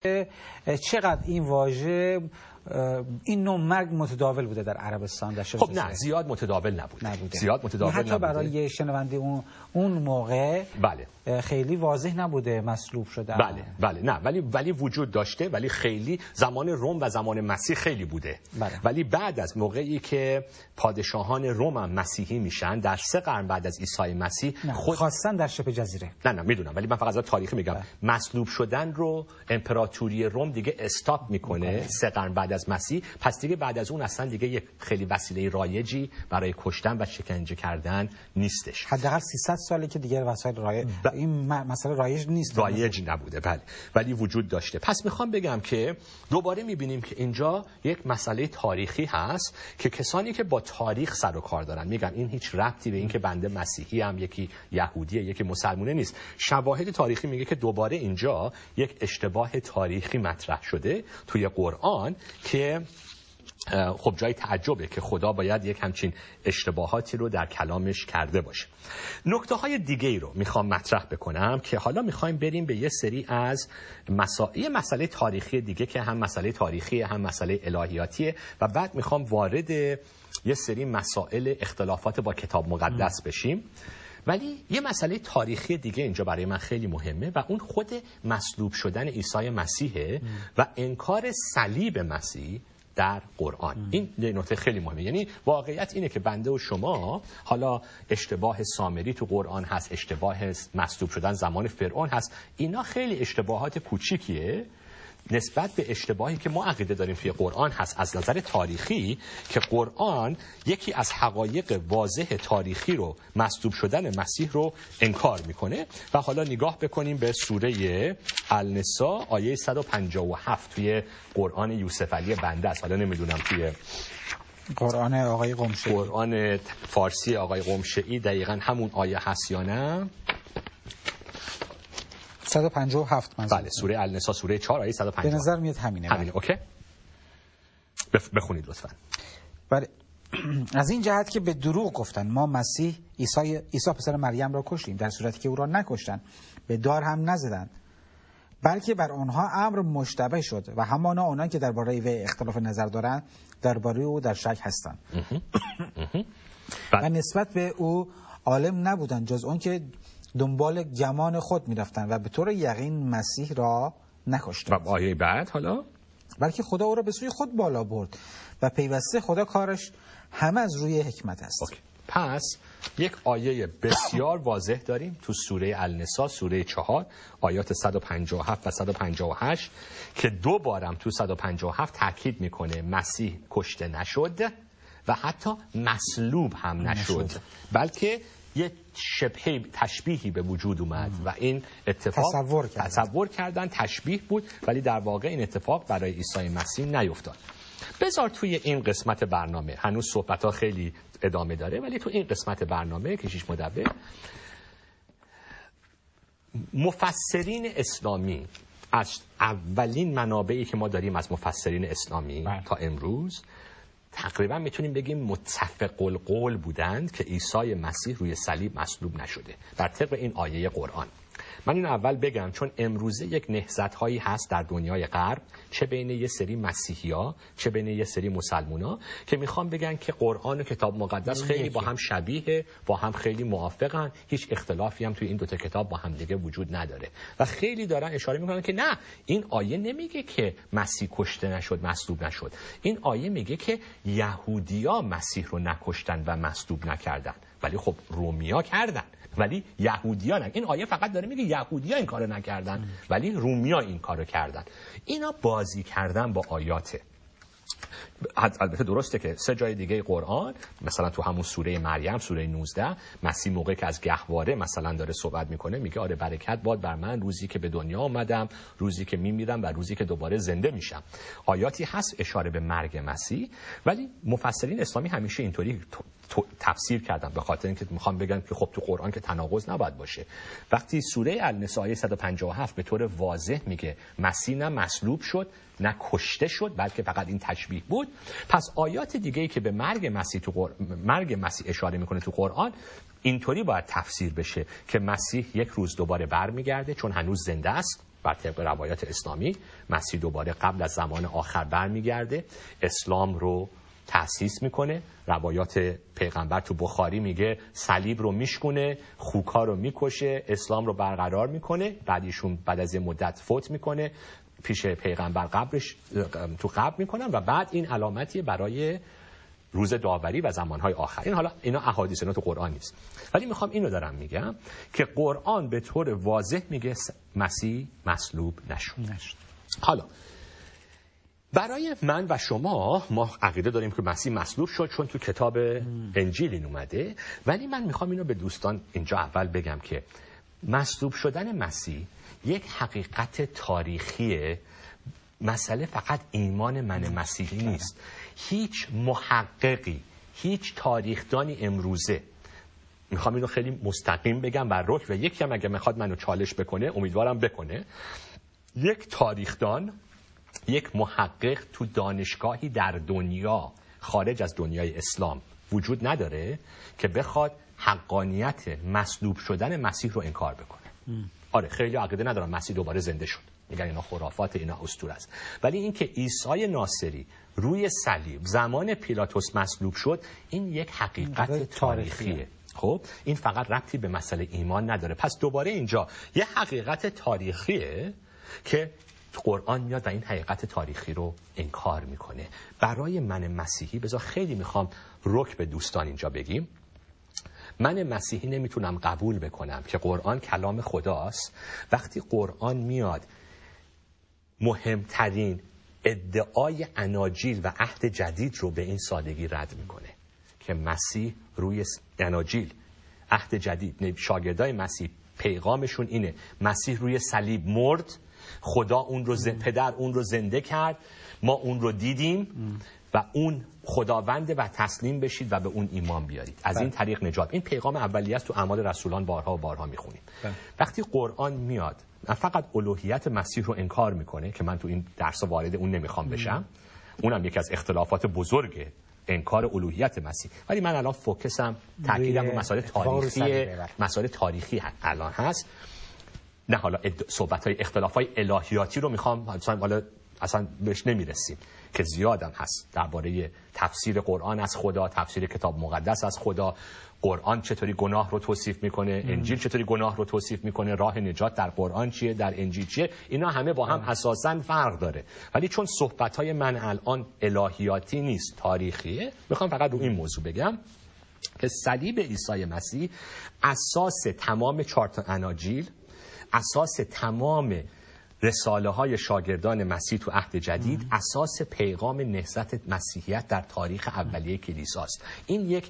چقدر این واژه این نوع مرگ متداول بوده در عربستان در شبه خب نه زیاد متداول نبوده. زیاد متداول حتی نبوده. برای شنونده اون موقع بله خیلی واضح نبوده مصلوب شده. بله نه ولی وجود داشته، ولی خیلی زمان روم و زمان مسیح خیلی بوده. بله. ولی بعد از موقعی که پادشاهان روم هم مسیحی میشن در 3 قرن بعد از عیسی مسیح خواستن در شبه جزیره. نه میدونم، ولی من فقط از تاریخی میگم. مصلوب شدن رو امپراتوری روم دیگه استاپ میکنه 3 قرن بعد از مسیح. پس دیگه بعد از اون اصلا دیگه یک خیلی وسیله رایجی برای کشتن و شکنجه کردن نیستش. حداقل 300 ساله که دیگه وسایل این مسئله رایج نیست. رایج نبوده بله، ولی وجود داشته. پس میخوام بگم که دوباره میبینیم که اینجا یک مسئله تاریخی هست که کسانی که با تاریخ سر و کار دارن میگن این هیچ ربطی به این که بنده مسیحی ام، یکی یهودیه یکی مسلمونه نیست. شواهد تاریخی میگه که دوباره اینجا یک اشتباه تاریخی مطرح شده توی قرآن که خب جای تعجبه که خدا باید یک همچین اشتباهاتی رو در کلامش کرده باشه. نکته های دیگه ای رو میخوام مطرح بکنم که حالا میخوایم بریم به یه سری از مسئله تاریخی دیگه که هم مسئله تاریخی هم مسئله الهیاتیه و بعد میخوام وارد یه سری مسائل اختلافات با کتاب مقدس بشیم. ولی یه مسئله تاریخی دیگه اینجا برای من خیلی مهمه و اون خود مصلوب شدن عیسی مسیحه و انکار صلیب مسیح در قرآن. این یه نکته خیلی مهمه. یعنی واقعیت اینه که بنده و شما حالا اشتباه سامری تو قرآن هست، اشتباه مصلوب شدن زمان فرعون هست، اینا خیلی اشتباهات کوچیکیه نسبت به اشتباهی که ما عقیده داریم توی قرآن هست از نظر تاریخی، که قرآن یکی از حقایق واضح تاریخی رو، مصلوب شدن مسیح رو انکار میکنه. و حالا نگاه بکنیم به سوره النساء آیه 157 توی قرآن یوسف علی بنده است. حالا نمیدونم توی قرآن آقای قمشه‌ای، قرآن فارسی آقای قمشه‌ای دقیقاً همون آیه هست یا نه. 157 منظور. بله سوره النساء سوره 4 آیه 150. به نظر میاد همینه. اوکی. بخونید لطفاً. بله. از این جهت که به دروغ گفتن ما مسیح عیسی پسر مریم را کشتیم، در صورتی که او را نکشتند، به دار هم نزدند، بلکه بر آنها امر مشتبه شد و همانا آنان که درباره وی اختلاف نظر دارند درباره او در شک هستند و نسبت به او عالم نبودند جز اون که دنبال گمان خود می‌رفتند و به طور یقین مسیح را نکشتند. و آیه بعد حالا بلکه خدا او را به سوی خود بالا برد و پیوسته خدا کارش همه از روی حکمت است. پس یک آیه بسیار واضح داریم تو سوره النساء سوره 4 آیات 157 و 158 که دو بارم تو 157 تاکید میکنه مسیح کشته نشد و حتی مصلوب هم نشد، بلکه یه شبه تشبیهی به وجود اومد و این اتفاق تصور کردن تشبیه بود، ولی در واقع این اتفاق برای عیسی مسیح نیفتاد. بذار توی این قسمت برنامه، هنوز صحبت‌ها خیلی ادامه داره، ولی تو این قسمت برنامه که 6 مدبه مفسرین اسلامی از اولین منابعی که ما داریم از مفسرین اسلامی تا امروز تقریبا میتونیم بگیم متفق القول بودند که عیسی مسیح روی صلیب مصلوب نشده بر طبق این آیه قرآن. من این اول بگم چون امروزه یک نهضت هایی هست در دنیای غرب، چه بین یه سری مسیحیا چه بین یه سری مسلمونا، که میخوان بگن که قرآن و کتاب مقدس خیلی با هم شبیه، با هم خیلی موافقن، هیچ اختلافی هم توی این دوتا کتاب با هم دیگه وجود نداره. و خیلی دارن اشاره میکنن که نه، این آیه نمیگه که مسیح کشته نشد مصلوب نشد، این آیه میگه که یهودیا مسیح رو نکشتن و مصلوب نکردن، ولی خب رومیا کردن، ولی یهودیان این آیه فقط داره میگه یهودیان این کارو نکردن ولی رومیا این کارو کردن. اینا بازی کردن با آیاته. البته درسته که 3 جای دیگه قرآن، مثلا تو همون سوره مریم سوره 19 مسیح موقعی که از گهواره مثلا داره صحبت میکنه میگه آره برکت باد بر من روزی که به دنیا آمدم، روزی که میمیرم و روزی که دوباره زنده میشم. آیاتی هست اشاره به مرگ مسیح، ولی مفسرین اسلامی همیشه اینطوری تفسیر کردن به خاطر اینکه میخوام بگن که خب تو قرآن که تناقض نباید باشه. وقتی سوره النساء 157 به طور واضح میگه مسیح نه مصلوب شد نه کشته شد بلکه فقط این تشبیه بود، پس آیات دیگه‌ای که به مرگ مسیح اشاره میکنه تو قرآن اینطوری باید تفسیر بشه که مسیح یک روز دوباره برمیگرده چون هنوز زنده است بر طبق روایات اسلامی مسیح دوباره قبل از زمان آخر برمیگرده، اسلام رو تأسیس میکنه. روایات پیغمبر تو بخاری میگه صلیب رو میشکونه، خوکا رو میکشه، اسلام رو برقرار میکنه. بعدیشون بعد از یه مدت فوت میکنه، پیش پیغمبر قبرش تو قبر میکنن و بعد این علامتی برای روز داوری و زمانهای آخر. این حالا اینا احادیث، اینا تو قرآن نیست، ولی میخوام اینو دارم میگم که قرآن به طور واضح میگه مسیح مصلوب نشد. حالا برای من و شما، ما عقیده داریم که مسیح مصلوب شد چون تو کتاب انجیل این اومده، ولی من میخوام اینو به دوستان اینجا اول بگم که مصلوب شدن مسیح یک حقیقت تاریخیه. مسئله فقط ایمان من مسیحی نیست. هیچ محققی، هیچ تاریخدانی امروزه، میخوام اینو خیلی مستقیم بگم بر رک و یکی هم اگه میخواد منو چالش بکنه، امیدوارم بکنه، یک تاریخدان، یک محقق تو دانشگاهی در دنیا خارج از دنیای اسلام وجود نداره که بخواد حقانیت مصلوب شدن مسیح رو انکار بکنه. آره خیلی عقیده ندارم مسیح دوباره زنده شد، میگن اینا خرافات، اینا اسطوره است. ولی این که عیسی ناصری روی صلیب زمان پیلاتوس مصلوب شد، این یک حقیقت تاریخیه. خب این فقط ربطی به مسئله ایمان نداره. پس دوباره اینجا یه حقیقت تاریخیه که قرآن میاد و این حقیقت تاریخی رو انکار میکنه. برای من مسیحی، بذار خیلی میخوام رک به دوستان اینجا بگیم، من مسیحی نمیتونم قبول بکنم که قرآن کلام خداست وقتی قرآن میاد مهمترین ادعای اناجیل و عهد جدید رو به این سادگی رد میکنه که مسیح روی اناجیل، عهد جدید، شاگردای مسیح پیغامشون اینه مسیح روی صلیب مرد، خدا اون رو پدر اون رو زنده کرد، ما اون رو دیدیم و اون خداونده و تسلیم بشید و به اون ایمان بیارید، از این طریق نجات. این پیغام اولیه است، تو اعمال رسولان بارها و بارها میخونیم. وقتی قرآن میاد فقط الوهیت مسیح رو انکار میکنه که من تو این درس وارد اون نمیخوام بشم، اونم یکی از اختلافات بزرگه، انکار الوهیت مسیح. ولی من الان فوکسم، تاکیدم رو مسائل تاریخی الان هست، نه حالا صحبت‌های اختلاف‌های الهیاتی رو میخوام اصلا بهش نمیرسیم که زیادم هست درباره تفسیر قرآن از خدا، تفسیر کتاب مقدس از خدا، قرآن چطوری گناه رو توصیف میکنه، انجیل چطوری گناه رو توصیف میکنه، راه نجات در قرآن چیه، در انجیل چیه، اینا همه با هم اساساً فرق داره. ولی چون صحبت‌های من الان الهیاتی نیست، تاریخیه، میخوام فقط رو این موضوع بگم که صلیب عیسی مسیح اساس تمام 4 تا اناجیل، اساس تمام رساله های شاگردان مسیح تو عهد جدید، اساس پیغام نهضت مسیحیت در تاریخ اولیه کلیساست. این یک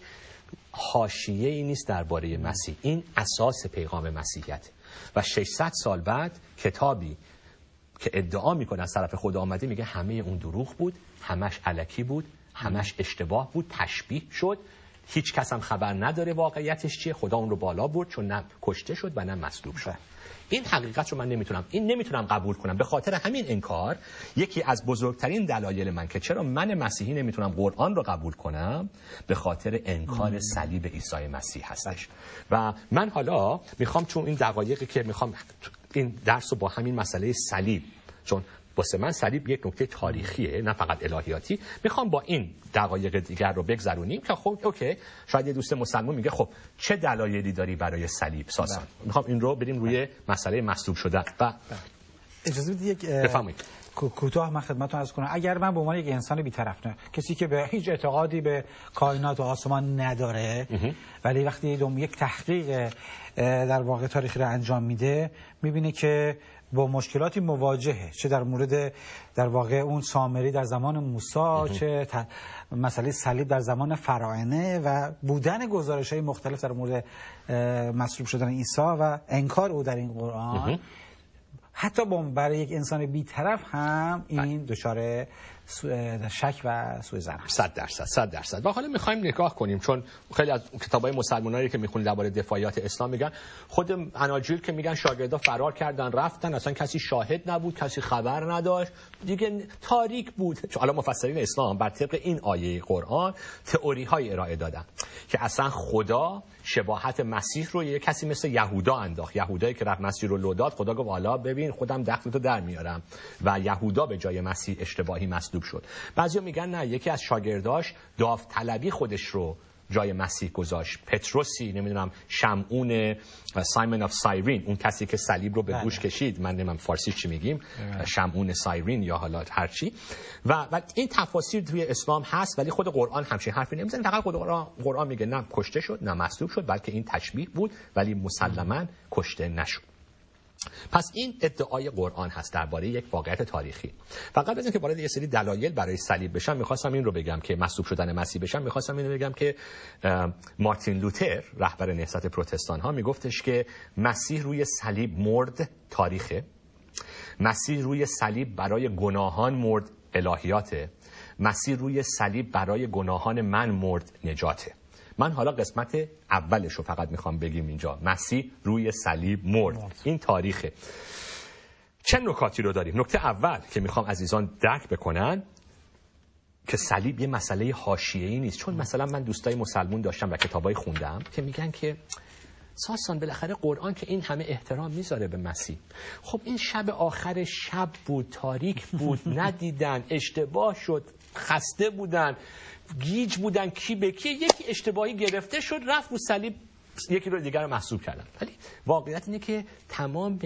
حاشیه‌ای نیست درباره مسیح، این اساس پیغام مسیحیت. و 600 سال بعد کتابی که ادعا میکنه از طرف خدا آمده میگه همه اون دروغ بود، همش الکی بود، همش اشتباه بود، تشبیه شد، هیچ کس هم خبر نداره واقعیتش چیه، خدا اون رو بالا برد چون نه کشته شد و نه مصلوب شد. این حقیقت رو من نمیتونم قبول کنم. به خاطر همین انکار یکی از بزرگترین دلایل من که چرا من مسیحی نمیتونم قرآن رو قبول کنم، به خاطر انکار صلیب عیسی مسیح هستش. و من حالا میخوام، چون این دقایقی که میخوام این درس رو با همین مسئله صلیب، چون واسه من صلیب یک نکته تاریخیه نه فقط الهیاتی، میخوام با این دقایق دیگر رو بگذرونیم که خب اوکی، شاید یه دوست مسلمان میگه خب چه دلایلی داری برای صلیب ساسان. میخوام این رو بریم روی مسئله مصلوب شدن. و اجازه بدید یک کوتاه من خدمتتون عرض کنم. اگر من به عنوان یک انسان بی‌طرف، نه کسی که به هیچ اعتقادی به کائنات و آسمان نداره، ولی وقتی یک تحقیق در واقع تاریخی رو انجام میده، میبینه که با مشکلاتی مواجهه، چه در مورد در واقع اون سامری در زمان موسی، چه مسئله صلیب در زمان فراعنه و بودن گزارش‌های مختلف در مورد مصلوب شدن عیسی و انکار او در این قرآن، حتی برای یک انسان بی‌طرف هم این دچار شک و سوء ظن است. 100%. و حالا می‌خوایم نگاه کنیم، چون خیلی از کتاب‌های مسلمانایی که می‌خونید درباره دفاعیات اسلام میگن خود اناجیل که میگن شاگردا فرار کردن رفتن، اصلا کسی شاهد نبود، کسی خبر نداشت، دیگه تاریک بود. حالا مفسرین اسلام بر طبق این آیه قرآن تئوری‌های ارائه دادن که اصلا خدا شباهت مسیح رو یک کسی مثل یهودا انداخت. یهودایی که رفت مسیح رو لو داد، خدا گفت والا ببین سایرین خودم دخلتو در میارم و یهودا به جای مسیح اشتباهی مصلوب شد. بعضیا میگن نه، یکی از شاگرداش داوطلبی خودش رو جای مسیح گذاشت. پتروسی، نمیدونم شمعون، سایمون آف سایرین، اون کسی که صلیب رو به دوش کشید، من نمیدونم فارسی چی میگیم، شمعون سایرین یا حالا هر چی. و این تفاسیر توی اسلام هست، ولی خود قرآن همچین حرفی نمیزنه. فقط خود قرآن میگه نه کشته شد، نه مصلوب شد، بلکه این تشبیه بود، ولی مسلماً کشته نشد. پس این ادعای قرآن هست درباره یک واقعیت تاریخی. فقط از اینکه وارد یه سری دلایل برای صلیب بشم، می‌خواستم این رو بگم که مصلوب شدن مسیح بشم، می‌خواستم این رو بگم که مارتین لوتر، رهبر نهضت پروتستان ها، میگفتش که مسیح روی صلیب مرد تاریخه، مسیح روی صلیب برای گناهان مرد الهیاته، مسیح روی صلیب برای گناهان من مرد نجاته. من حالا قسمت اولش رو فقط میخوام بگیم اینجا، مسیح روی صلیب مرد، این تاریخه. چه نکاتی رو داریم؟ نکته اول که میخوام عزیزان درک بکنن که صلیب یه مسئله حاشیه‌ای نیست. چون مثلا من دوستای مسلمون داشتم و کتابای خوندم که میگن که ساسان بالاخره قرآن که این همه احترام میذاره به مسیح، خب این شب آخر شب بود، تاریک بود، ندیدن، اشتباه شد، خسته بودن، گیج بودن، کی به کی، یکی اشتباهی گرفته شد رفت رو صلیب، یکی رو دیگر رو محسوب کردن. ولی واقعیت اینه که تمام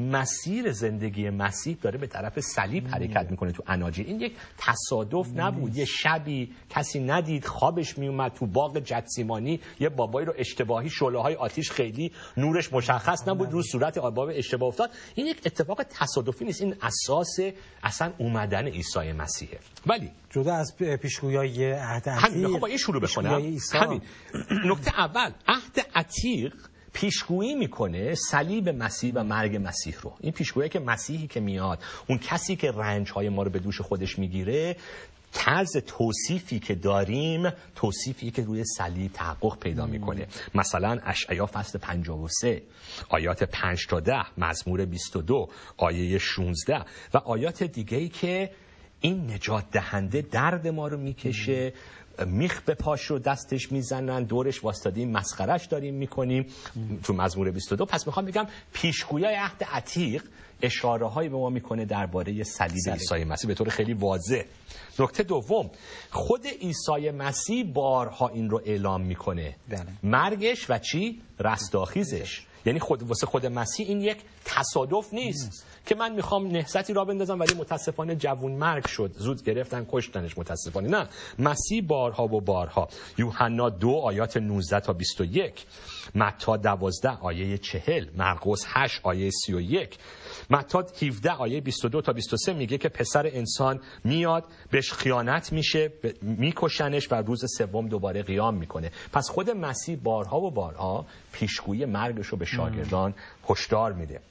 مسیر زندگی مسیح داره به طرف صلیب حرکت میکنه تو اناجیل. این یک تصادف نبود، یه شبی کسی ندید خوابش میومد تو باغ جتسیمانی یه بابایی رو اشتباهی شعله‌های آتش خیلی نورش مشخص نبود رو صورت باب اشتباه افتاد. این یک اتفاق تصادفی نیست، این اساس اصلا اومدن عیسی مسیحه. ولی جدا از پیشگویی عهد عتیق، میخوام با این شروع بکنم. همین نکته اول، عهد عتیق پیشگویی میکنه صلیب مسیح و مرگ مسیح رو. این پیشگویی که مسیحی که میاد، اون کسی که رنج‌های ما رو به دوش خودش میگیره، طرز توصیفی که داریم توصیفی که روی صلیب تحقق پیدا میکنه. مثلا اشعیا فصل 53 آیات 5 تا 10، مزمور 22 آیه 16 و آیات دیگه‌ای که این نجات دهنده درد ما رو میکشه، میخ به پاش رو دستش میزنن، دورش واسطادیم، مسخرش داریم میکنیم تو مزمور 22. پس میخوام بگم پیشگویای عهد عتیق اشاره هایی به ما میکنه درباره صلیب عیسی مسیح به طور خیلی واضح. نکته دوم، خود عیسی مسیح بارها این رو اعلام میکنه، مرگش و چی؟ رستاخیزش. یعنی واسه خود مسیح این یک تصادف نیست که من میخوام نهضتی را بندازم ولی متاسفانه جوون مرگ شد، زود گرفتن کشتنش متاسفانه. نه، مسیح بارها و بارها. یوحنا 2 آیات 19 تا 21، متی 12 آیه 40، مرقس 8 آیه 31، متی 17 آیه 22 تا 23 میگه که پسر انسان میاد، بهش خیانت میشه، میکشنش و روز سوم دوباره قیام میکنه. پس خود مسیح بارها و بارها پیشگویی مرگش رو به شاگردان هشدار میده.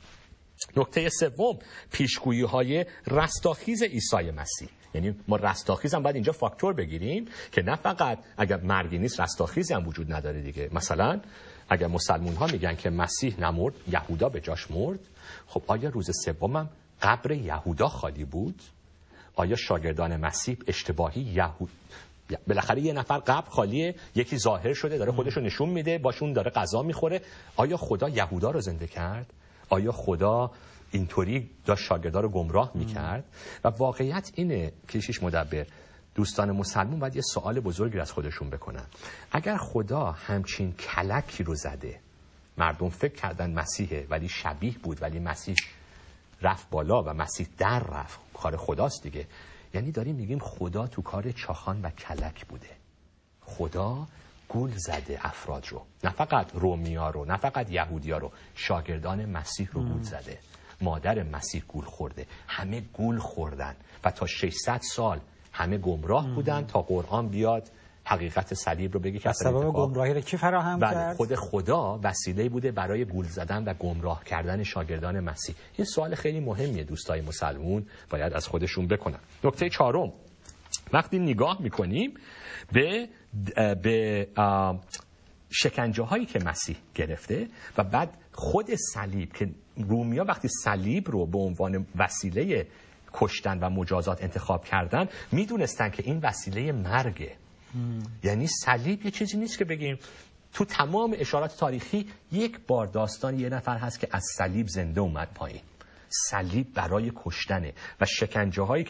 نکته سوم، پیشگویی های رستاخیز عیسی مسیح. یعنی ما رستاخیز هم باید اینجا فاکتور بگیریم که نه فقط اگر مرگی نیست رستاخیزی هم وجود نداره دیگه. مثلا اگر مسلمون ها میگن که مسیح نمرد، یهودا به جاش مرد، خب آیا روز سوم هم قبر یهودا خالی بود؟ آیا شاگردان مسیح اشتباهی بالاخره یه نفر قبر خالیه، یکی ظاهر شده داره خودشو نشون میده، باشون داره غذا میخوره، آیا خدا یهودا رو زنده کرد؟ آیا خدا اینطوری داشت شاگردان رو گمراه میکرد؟ و واقعیت اینه کشیش مدبر، دوستان مسلمان باید یه سوال بزرگی از خودشون بکنن. اگر خدا همچین کلکی رو زده، مردم فکر کردن مسیحه ولی شبیه بود، ولی مسیح رفت بالا و مسیح در رفت، کار خداست دیگه. یعنی داریم میگیم خدا تو کار چاخان و کلک بوده. خدا گول زده افراد رو، نه فقط رومیا رو، نه فقط یهودیا رو، شاگردان مسیح رو گول زده. مادر مسیح گول خورده، همه گول خوردن و تا 600 سال همه گمراه بودن تا قرآن بیاد حقیقت صلیب رو بگه که سبب گمراهی رو کی فراهم کرد؟ خود خدا وسیله بوده برای گول زدن و گمراه کردن شاگردان مسیح. این سوال خیلی مهمیه دوستای مسلمون باید از خودشون بکنن. نکته چهارم، وقتی نگاه میکنیم به شکنجه هایی که مسیح گرفته و بعد خود صلیب، که رومیا وقتی صلیب رو به عنوان وسیله کشتن و مجازات انتخاب کردن میدونستن که این وسیله مرگه. یعنی صلیب یه چیزی نیست که بگیم تو تمام اشارات تاریخی یک بار داستان یه نفر هست که از صلیب زنده اومد پایین. صلیب برای کشتنه و شکنجه هایی